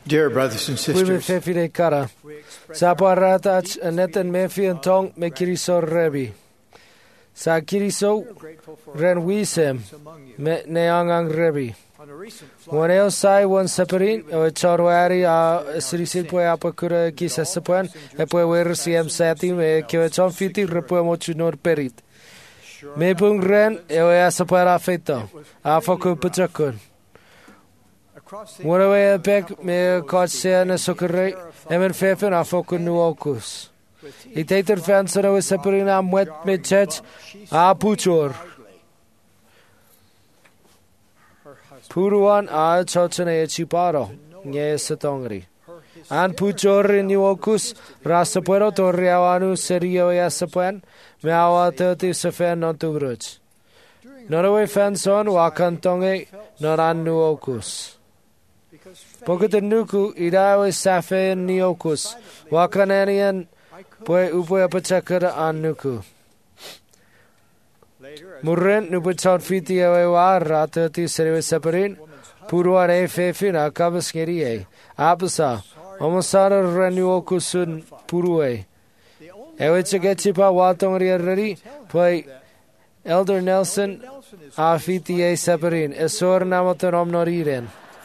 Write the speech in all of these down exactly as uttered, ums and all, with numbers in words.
Dear brothers and Pwy me sisters, fefi de kara. Sa paratach aneten me fi an tong me kiriso rebi. Sa kiriso ren wisem me neangang rebi. Wan eo sai wan separin o e chorwari a sirisil pwe apa kura ki sa sepuan e pwe wer siem sati me kio e chon fiti repwe mo chunor perit. Me pung ren e o e asapara feito. A foku puchakun. Wana we pek me kort se na sokere e men fefen a foku nu okus. I teiter fansera we separin a mwet me chech a puchor. Puruan a chochane e chiparo, nye setongri. An puchori ni okus, rasapuero torriawanu serio e asapuan, me awa toti sefen non tugruch. Norawe fanson wakantonge, noran nu okus. Pokete nuku, idawe safe ni okus, wakananian, pue upoe apachakara an nuku. Murren nupuchon fiti ewe wa ratati serewe separin purwa re fefin akabas ngeriye apasa omasara renuo kusun purwe ewe chegechipa watong riarari poi Elder Nelson a fiti e separin esor namotan omnoriren.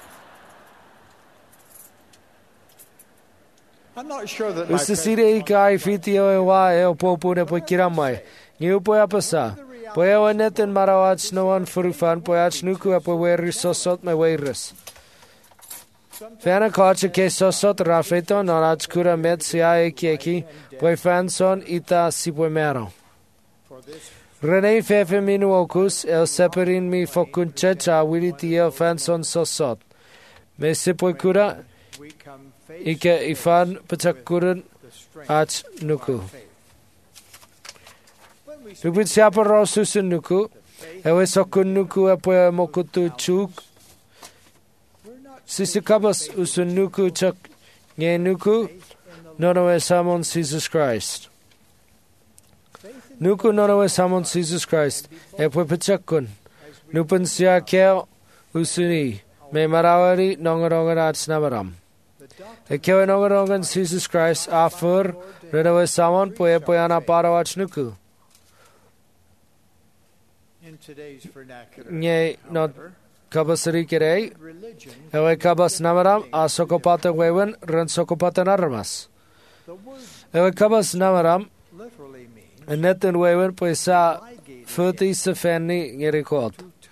Ustasire ikai fiti ewe wa e opopune po kiramai ni upoe apasa Poe o neten marawats no an furufan poeats nuku a poe sosot me weiris. Fana kacha ke sosot rafeto non ats kura met sia e kieki poe fanson ita si poe mero. Rene fefe minu okus el separin mi fokun checha wiliti el fanson sosot. Me si poe kura ike ifan patakuran ats nuku. Nupit siapa rosusun nuku, ewe sokun nuku apoya mokutu chuk. Sisi kabas usun nuku chak nye nuku, nonowe samon Jesus Christ. Nuku nonowe samon Jesus Christ, epoe pachakun. Nupin siya keo usuni, me marawari nongarongan at snamaram. Ekewe nongarongan Jesus Christ afur, renawe samon poe poe anaparawach nuku. Nye not kabasari kirei, ewe kabas namaram a sokopata wewen ren sokopata naramas. Ewe kabas namaram netten wewen poisa futi sefeni ngerikot.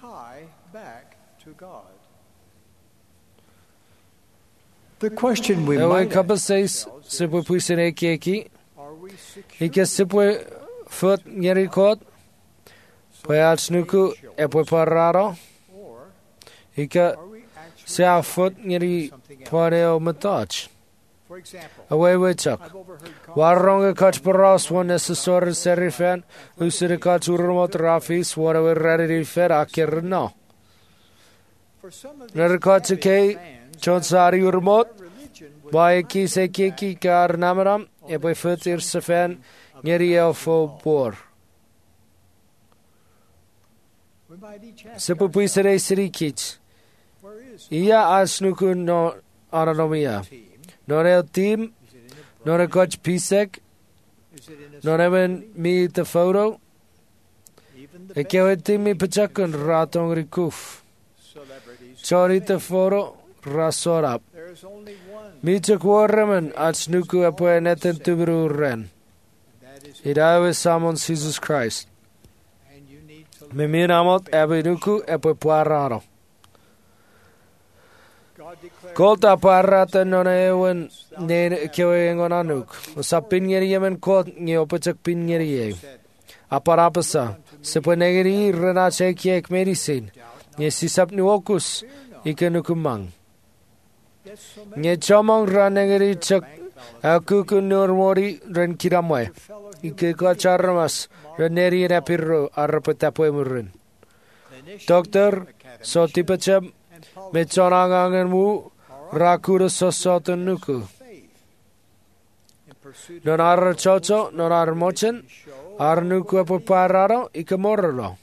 Ewe kabaseis sipwe puisene kieki, ike sipwe fut ngerikot, Poe ats nuku e poe pararo. Ika se a fut ngeri poe o matach. Awe wechak. Waronga kach paras one necessor serifan. Usire kach urmot rafis wara we rari fer akir no. Nere kach ke chonsari urmot. Bae ki se ki ki kar namaram. E poe fut ir sefan ngeri el fo bor. Sipu puisere sirikich. Ia asnuku no ananomia. Nore team. Nore coach pisek. Nore men mi te photo. Ekewe team mi pachakun ratong rikuf. Chori te photo rasorap. Mi chakwarremen asnuku apoe neten tubru ren. Idawe samon Jesus Christ. Me minamot ebinuku epoe puararo. Kolta parrata non ewen ne kewe engon anuk. Sa pingeri yemen kot nge opachak pingeri ye. Aparapasa sepoe negeri renache kiek medicine. Nge sisap ni okus ike nukumang. Nge chomong ranegeri chak akuku nurmori ren kiramwe. Ike kacharmas reneri rapiro arapetapoe murin. Dokter so tipacem me chonangangen mu rakura sosotan nuku. Non ar chocho, non ar mochen, ar nuku apo pararo, ike morro.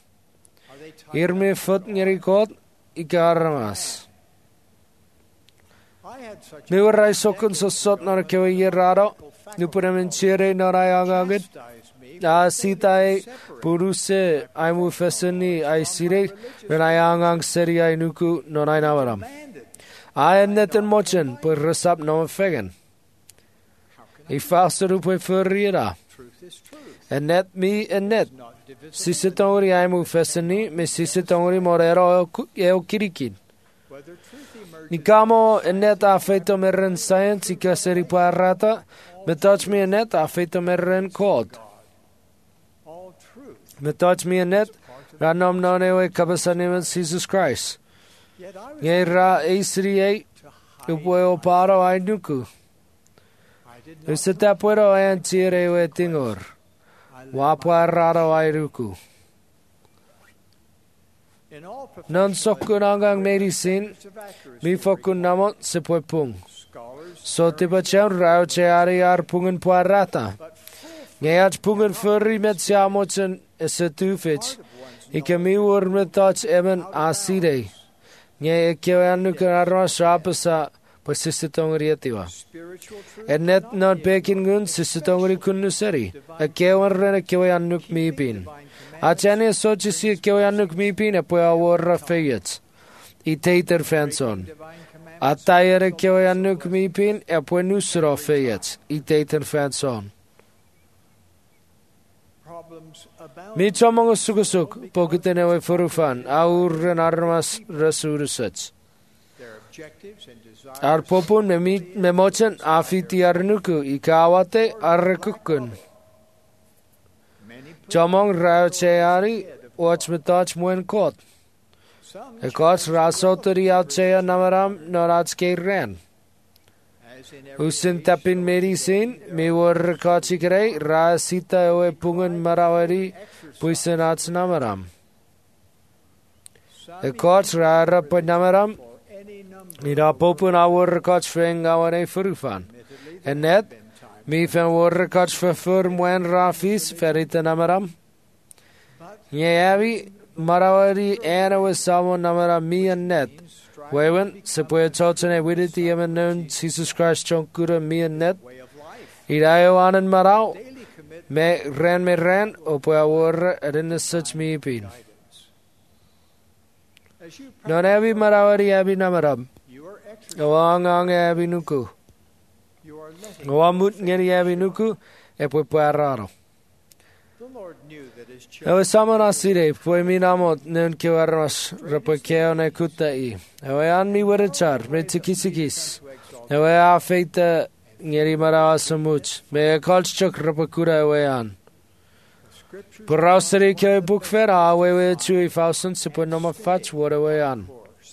Irme fut ngerikot, ike armas. Mi warai sokun sosot nor kewa yerado. Nupunem chere norai angangit. A sitai puruse ai mu feseni ai sire renai angang seri ai nuku norai navaram. I neten mochen per resap no fegen. I faster up for rira. En net mi en net. Sisitori ai mu feseni me sisitori morero eo kirikin. Ni kamo en net a feito meren science I kaseri parata. Me touch me en net a feito meren code. Me touch me en net ranom nonewe kabasanim Jesus Christ. Ye ra isri e upo paro ai nuku. Usita puedo antire we tingor. Wapa raro ai ruku. Non sokun angang medicine mi fokun namot se pung. So tiba chan rao che ari ar pungen puarata. Ngayach pungen furry met siamochen esetufich. Ike mi ur met touch eben aside. Nye kyo anu kararwa shapasa pa sisitongri atiwa. En net non pekin gun sisitongri kunnu seri. A kyo an ren a kyo anuk mipin. A chane sochi si kyo anuk mipin a pua warra feyet. I teiter fanson. A tayere kyo anuk mipin a pua nusra feyet. I teiter fanson. Mi chomong sukusuk pokitene we furufan aur armas rasurusats. Ar popun me mi me mochen afiti arnuku ikawate arrekukun. Chomong rao cheari watch me touch muen kot. E kot rasoteri al chea namaram norats ke ren. Usin tapin medicine mi war kachi krei ra sita oe pungun marawari puisen ats namaram. E koch ra ra pa namaram ira popun a war kach feng awane furufan. En net mi fen war kach fur mwen rafis ferita namaram. Nye avi marawari ena was samo namaram mi en net. Wewen, se puede chochene widiti yemen nun Jesus Christ chonkura mi en net. Irayo anen marau, me ren me ren, o puede awar edin such mi pin. Non ebi marawari ebi namaram. Oang ang ebi nuku. Oamut ngeri ebi nuku, e pue pue raro. Ewe samana sire, pue mi namot nun kio armas, rapue keo ne kuta I. Ewe an mi wirichar, me tikisikis. Ewe a feita ngeri marawa samuch, me e kalchuk rapue kura ewe an. Purauseri kio e bukfer, a wewe chui fausun, se pue noma fach war ewe an.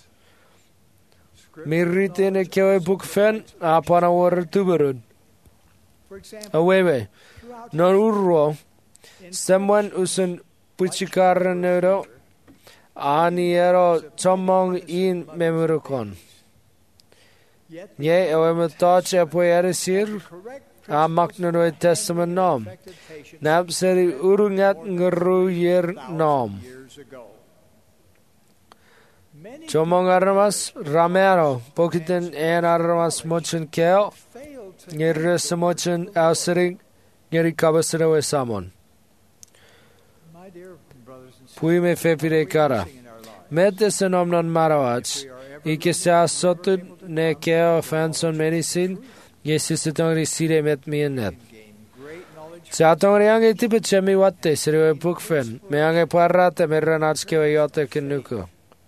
Mi ritine kio e bukfen, a pana war tuberun. A wewe, non urro, Someone usun puchikar nero aniero chomong in memurukon. Ye ewe metoch epoe eresir a maknero e testament nom. Napseri urungat nguru yer nom. Chomong aramas ramero pokiten en aramas mochen keo ngeres mochen ausering ngeri kabasero e samon. Pui me fepire kara. Mete se nomnon marawach. Ike se asotud ne keo fanson medicine. Ye sisitongri sire met mi en net. Se atongri ange tipe chemi watte siriwe bukfen. Me ange parrate me renach keo yote kinuku.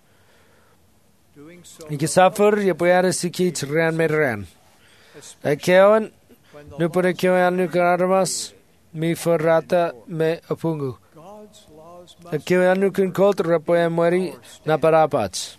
Ike safur ye puyare sikich ren me ren. E keoen nupure keo anu kararmas. Mi forrata me apungu. Kio anu kun kolt rapoe mori na parapats.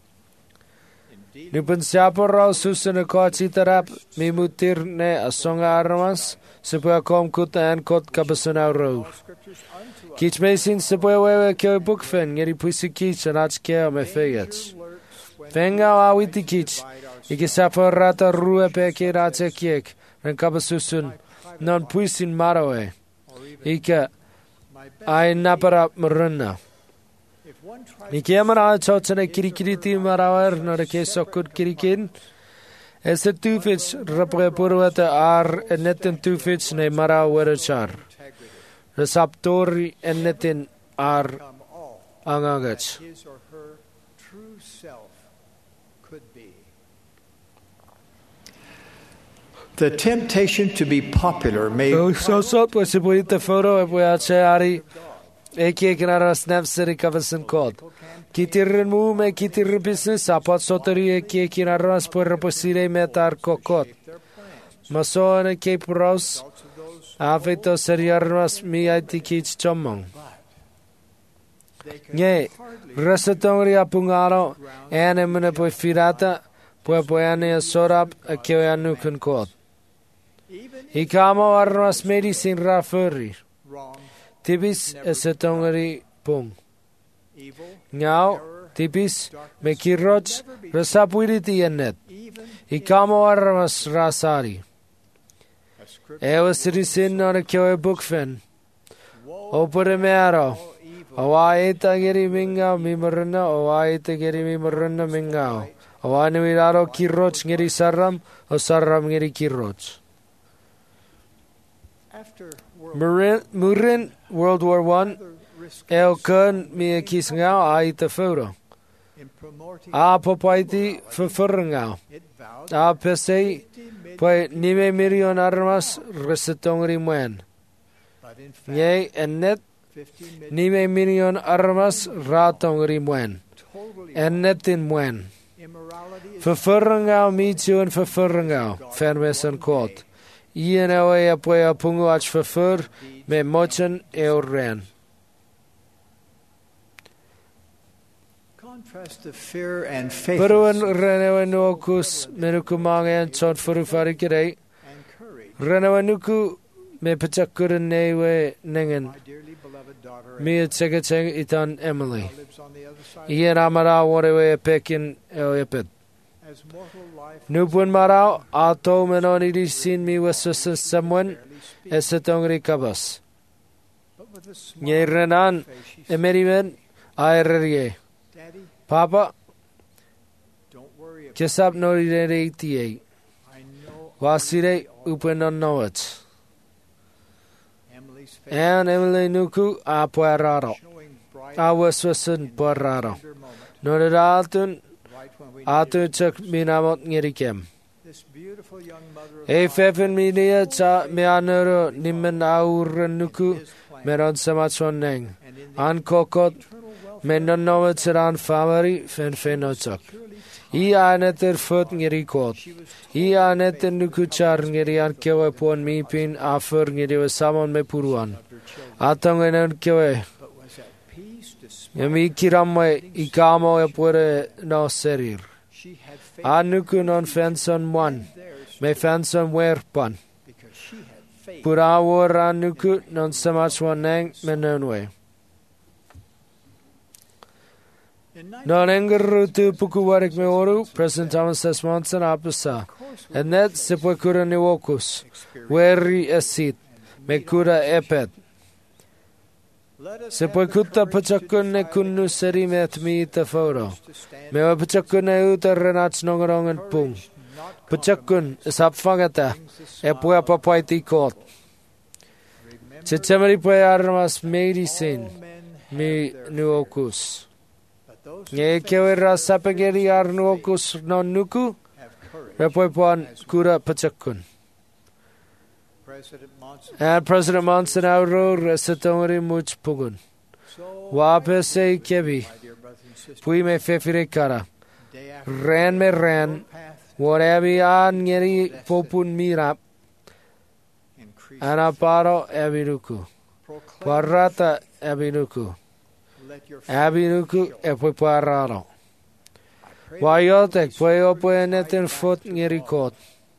Nu pun siapa rau susun e koci terap mi mutir ne asonga armas supaya kom kuta en kot kabasuna rau. Kich mesin supaya wewe kio bukfen ngeri puisi kich anach kio me fegats. Venga awiti kich iki siapa rata rue peke race kiek ren kabasusun non puisin maroe. Ika ai napara meruna. Ni kiamara chochane kirikiriti marawar nora ke sokur kirikin. Es y tufits rhabre bwrwyd ar enetyn tufits neu mara werachar. Resaptori enetyn ar become all angagach. that his or her true self could be. The temptation to be popular may O sosot was y bwyd y ffwro e bwy a che ari e kie gan aras nefser i cyfas yn cod. Kitirren mw me kitirren busnes a pot soteri e kie kin aras pwyr y bwysire met ar cocot. Maso yn y Cape Rouse a feit o seri armas mi a di kich chomong. Nye, rasa tongri a pungaro ene mune bwy firata bwy bwy ane a sorab a kio anu kun cod. I kamo armas medicin ra fyrri. Tibis es y tongri pung. Ngau, tibis me kirroch rasa bwyriti enet. I kamo armas ra sari. Ewa siri sin on a kio e bukfen. O pure mearo. O a eita geri mingau mi maruna, o a eita geri mi maruna mingau. O a nuiraro kirroch ngeri saram, o saram ngeri kirroch. Murin, Murin, World War One, el kun mi a kis ngau a eita furo. A popaiti fufurngau. A pesei, poi nime milion armas resitongri muen. Nye enet, nime milion armas ratongri muen. Enetin muen. Fufurngau mi tuan fufurngau, fermes en kot. Ian ewe a poi a pungu ach fufur, me mochen eo ren. Peruan renewa nuokus menuku mangen chot furu farikirei. Renewa nuku me pachakuran newe nengen. Mi tsega tsega itan Emily. Ian amara warewe pekin eo epet. Nupun marau ato menoni di sin mi wasusa samwen esetongri kabas. Nye renan emerimen aererie. Papa, kisap no eighty-eight. Wasire upen no it. And Emily nuku a puerraro. A waswasan puerraro. No de altun atun chuk minamot ngirikem. E fefen minia cha meanero nimen aur nuku meron samachon neng. An kokot men no het ran family fen fenochak. I aneter fut ngiri kot. I aneter nukuchar ngiri an kewe pon mi pin afur ngiri we samon me puruan. Atong enen kewe. Yami kiramwe ikamo e pure no serir. Anuku non fenson one. Me fenson werpan. Pura war anuku non samach waneng menonwe. Non engerutu puku warik me oru, President Thomas S. Monson apasa. And that sepwe kura ni wokus. Weri esit. Me kura epet. Sepwe kuta pachakun ne kunu seri met mi ita foro. Me wa pachakun ne uta renach nongarongan pung. Pachakun is apfangata. Epwe apapaiti kot. Chichamari pwe armas meiri sin. Mi nuokus. Nye kewe rasa pegeri arnuokus non nuku, repoi puan kura pachakun. And President Monson auro resatomari much pugun. Wape se kebi, pui me fefire kara. Ran me ran, whatever an ngeri popun mirap. Anaparo abiruku. Parata abiruku. Abiruku e poi pararo. Wayotek poi opo enetin fot ngirikot.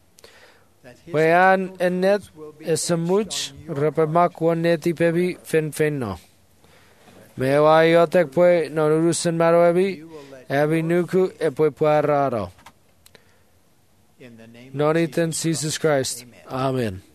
Wayan enet esamuch repamak waneti pebi fen fenno. Me wayotek poi nonurusen maroebi abinuku e poi pararo. Nonitan Jesus Christ. Amen.